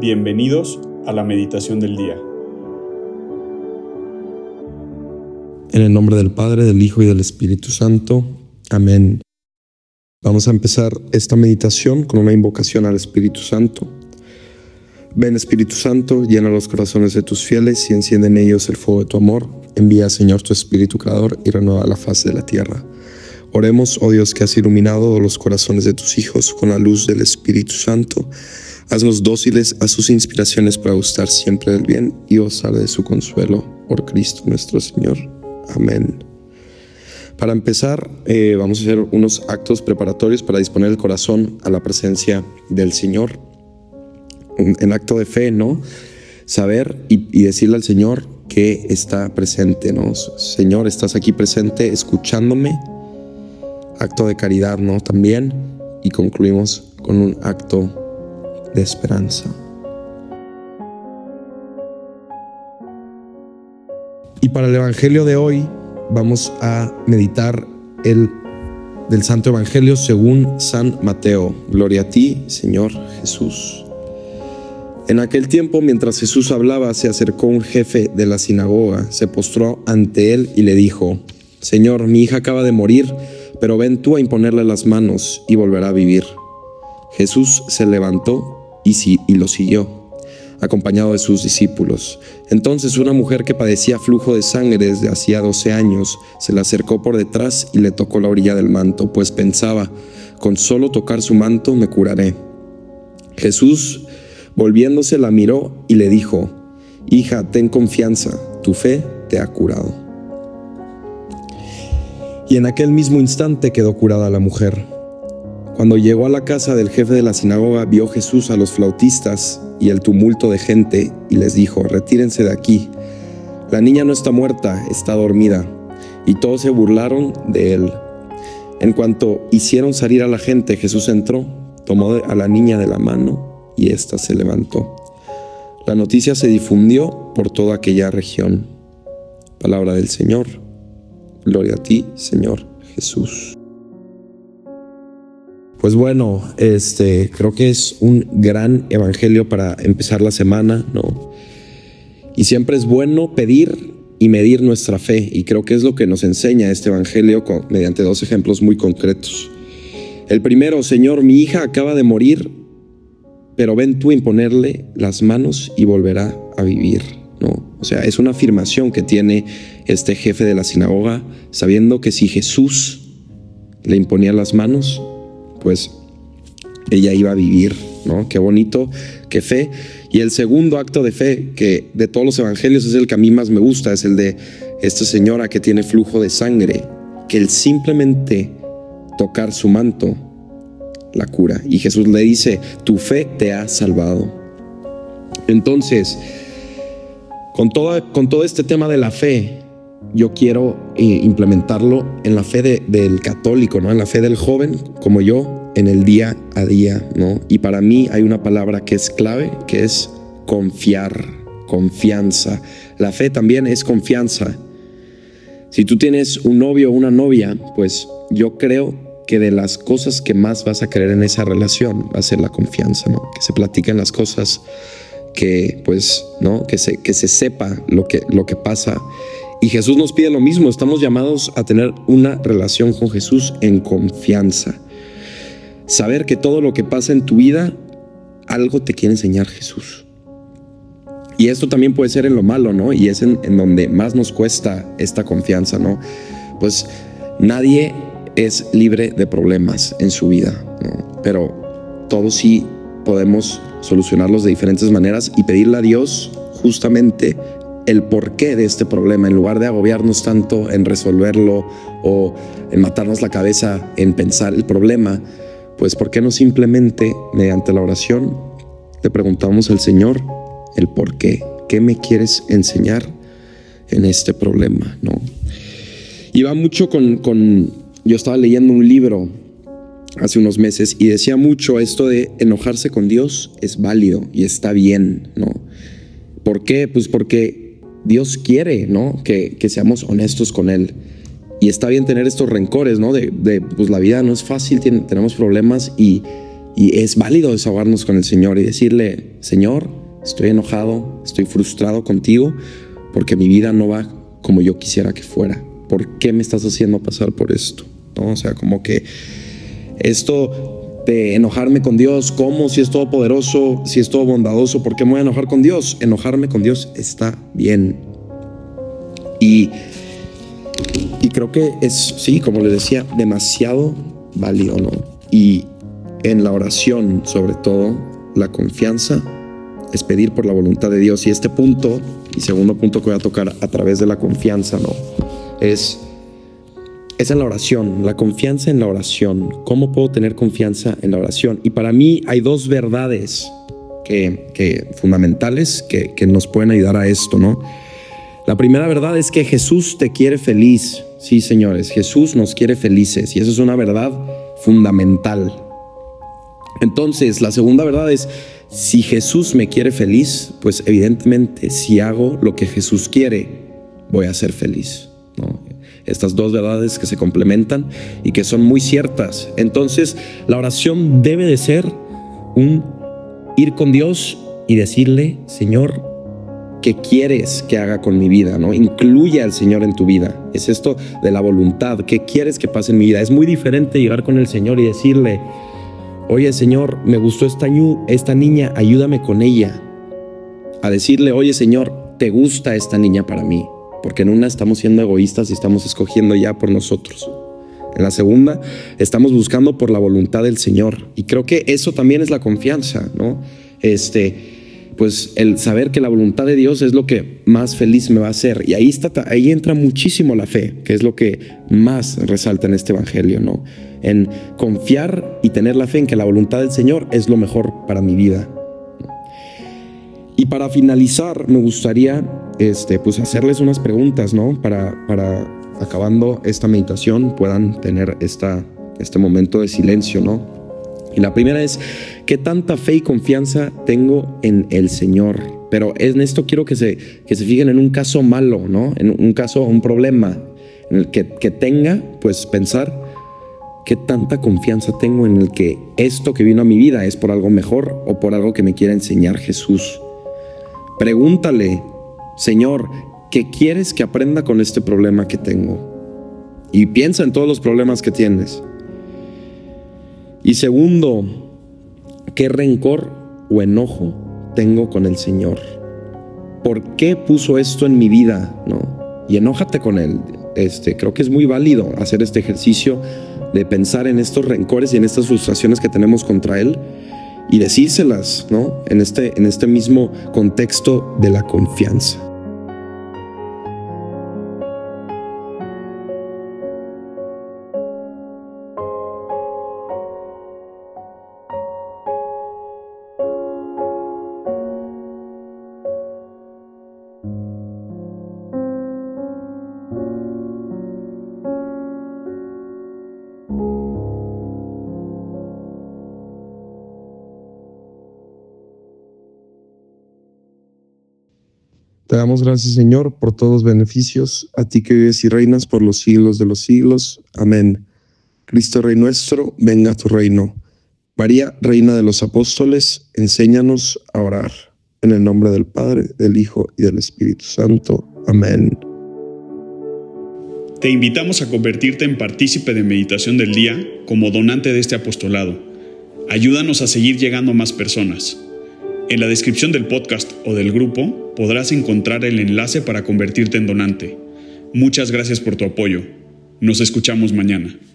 Bienvenidos a la meditación del día. En el nombre del Padre, del Hijo y del Espíritu Santo. Amén. Vamos a empezar esta meditación con una invocación al Espíritu Santo. Ven, Espíritu Santo, llena los corazones de tus fieles y enciende en ellos el fuego de tu amor. Envía, Señor, tu Espíritu Creador y renueva la faz de la tierra. Oremos, oh Dios, que has iluminado los corazones de tus hijos con la luz del Espíritu Santo. Haznos dóciles a sus inspiraciones para gustar siempre del bien y gozar de su consuelo. Por Cristo nuestro Señor. Amén. Para empezar, vamos a hacer unos actos preparatorios para disponer el corazón a la presencia del Señor. En acto de fe, ¿no? Saber y decirle al Señor que está presente, ¿no? Señor, estás aquí presente escuchándome. Acto de caridad, ¿no? También. Y concluimos con un acto de esperanza. Y para el Evangelio de hoy vamos a meditar del Santo Evangelio según San Mateo. Gloria a ti, Señor Jesús. En aquel tiempo, mientras Jesús hablaba, se acercó un jefe de la sinagoga, se postró ante él y le dijo: Señor, mi hija acaba de morir, pero ven tú a imponerle las manos y volverá a vivir. Jesús se levantó y lo siguió, acompañado de sus discípulos. Entonces una mujer que padecía flujo de sangre desde hacía 12 años se le acercó por detrás y le tocó la orilla del manto, pues pensaba: con solo tocar su manto me curaré. Jesús, volviéndose, la miró y le dijo: Hija, ten confianza, tu fe te ha curado. Y en aquel mismo instante quedó curada la mujer. Cuando llegó a la casa del jefe de la sinagoga, vio Jesús a los flautistas y el tumulto de gente y les dijo: Retírense de aquí. La niña no está muerta, está dormida. Y todos se burlaron de él. En cuanto hicieron salir a la gente, Jesús entró, tomó a la niña de la mano y ésta se levantó. La noticia se difundió por toda aquella región. Palabra del Señor. Gloria a ti, Señor Jesús. Pues bueno, creo que es un gran evangelio para empezar la semana, ¿no? Y siempre es bueno pedir y medir nuestra fe, y creo que es lo que nos enseña este evangelio mediante dos ejemplos muy concretos. El primero: Señor, mi hija acaba de morir, pero ven tú a imponerle las manos y volverá a vivir, ¿no? O sea, es una afirmación que tiene este jefe de la sinagoga, sabiendo que si Jesús le imponía las manos, pues ella iba a vivir, ¿no? Qué bonito, qué fe. Y el segundo acto de fe, que de todos los evangelios es el que a mí más me gusta, es el de esta señora que tiene flujo de sangre, que el simplemente tocar su manto la cura. Y Jesús le dice: tu fe te ha salvado. Entonces, con todo este tema de la fe, yo quiero implementarlo en la fe del católico, ¿no? En la fe del joven como yo, en el día a día, ¿no? Y para mí hay una palabra que es clave, que es confiar, confianza. La fe también es confianza. Si tú tienes un novio o una novia, pues yo creo que de las cosas que más vas a querer en esa relación va a ser la confianza, ¿no? Que se platiquen las cosas, que pues, ¿no? Que se sepa lo que pasa. Y Jesús nos pide lo mismo. Estamos llamados a tener una relación con Jesús en confianza. Saber que todo lo que pasa en tu vida, algo te quiere enseñar Jesús. Y esto también puede ser en lo malo, ¿no? Y es en donde más nos cuesta esta confianza, ¿no? Pues nadie es libre de problemas en su vida, ¿no? Pero todos sí podemos solucionarlos de diferentes maneras y pedirle a Dios justamente el porqué de este problema, en lugar de agobiarnos tanto en resolverlo o en matarnos la cabeza en pensar el problema. Pues ¿por qué no simplemente mediante la oración le preguntamos al Señor el por qué? ¿Qué me quieres enseñar en este problema, no? Y va mucho yo estaba leyendo un libro hace unos meses y decía mucho esto de enojarse con Dios es válido y está bien, ¿no? ¿Por qué? Pues porque Dios quiere, ¿no? Que seamos honestos con Él. Y está bien tener estos rencores, ¿no? Pues la vida no es fácil, tenemos problemas y Y es válido desahogarnos con el Señor y decirle: Señor, estoy enojado, estoy frustrado contigo porque mi vida no va como yo quisiera que fuera. ¿Por qué me estás haciendo pasar por esto? ¿No? O sea, como que esto de enojarme con Dios, ¿cómo? Si es todopoderoso, si es todo bondadoso, ¿por qué me voy a enojar con Dios? Enojarme con Dios está bien. Y creo que es, sí, como les decía, demasiado válido, ¿no? Y en la oración, sobre todo, la confianza es pedir por la voluntad de Dios. Y este punto, y segundo punto que voy a tocar a través de la confianza, ¿no? Es en la oración, la confianza en la oración. ¿Cómo puedo tener confianza en la oración? Y para mí hay dos verdades que fundamentales que nos pueden ayudar a esto, ¿no? La primera verdad es que Jesús te quiere feliz. Sí, señores, Jesús nos quiere felices y eso es una verdad fundamental. Entonces, la segunda verdad es: si Jesús me quiere feliz, pues evidentemente si hago lo que Jesús quiere, voy a ser feliz, ¿no? Estas dos verdades que se complementan y que son muy ciertas. Entonces, la oración debe de ser un ir con Dios y decirle: Señor, ¿qué quieres que haga con mi vida? ¿No? Incluye al Señor en tu vida. Es esto de la voluntad. ¿Qué quieres que pase en mi vida? Es muy diferente llegar con el Señor y decirle: oye, Señor, me gustó esta niña, ayúdame con ella. A decirle: oye, Señor, ¿te gusta esta niña para mí? Porque en una estamos siendo egoístas y estamos escogiendo ya por nosotros. En la segunda estamos buscando por la voluntad del Señor. Y creo que eso también es la confianza, ¿no? Pues el saber que la voluntad de Dios es lo que más feliz me va a hacer. Y ahí entra muchísimo la fe, que es lo que más resalta en este evangelio, ¿no? En confiar y tener la fe en que la voluntad del Señor es lo mejor para mi vida. Y para finalizar, me gustaría pues hacerles unas preguntas, ¿no? Para acabando esta meditación puedan tener este momento de silencio, ¿no? Y la primera es: ¿qué tanta fe y confianza tengo en el Señor? Pero en esto quiero que se fijen en un caso malo, ¿no? En un caso, un problema en el que tenga, pues pensar: ¿qué tanta confianza tengo en el que esto que vino a mi vida es por algo mejor o por algo que me quiere enseñar Jesús? Pregúntale: Señor, ¿qué quieres que aprenda con este problema que tengo? Y piensa en todos los problemas que tienes. Y segundo, ¿qué rencor o enojo tengo con el Señor? ¿Por qué puso esto en mi vida? ¿No? Y enójate con Él. Creo que es muy válido hacer este ejercicio de pensar en estos rencores y en estas frustraciones que tenemos contra Él y decírselas, ¿no? En este mismo contexto de la confianza. Te damos gracias, Señor, por todos los beneficios, a ti que vives y reinas por los siglos de los siglos. Amén. Cristo Rey nuestro, venga a tu reino. María, Reina de los Apóstoles, enséñanos a orar. En el nombre del Padre, del Hijo y del Espíritu Santo. Amén. Te invitamos a convertirte en partícipe de Meditación del Día como donante de este apostolado. Ayúdanos a seguir llegando a más personas. En la descripción del podcast o del grupo podrás encontrar el enlace para convertirte en donante. Muchas gracias por tu apoyo. Nos escuchamos mañana.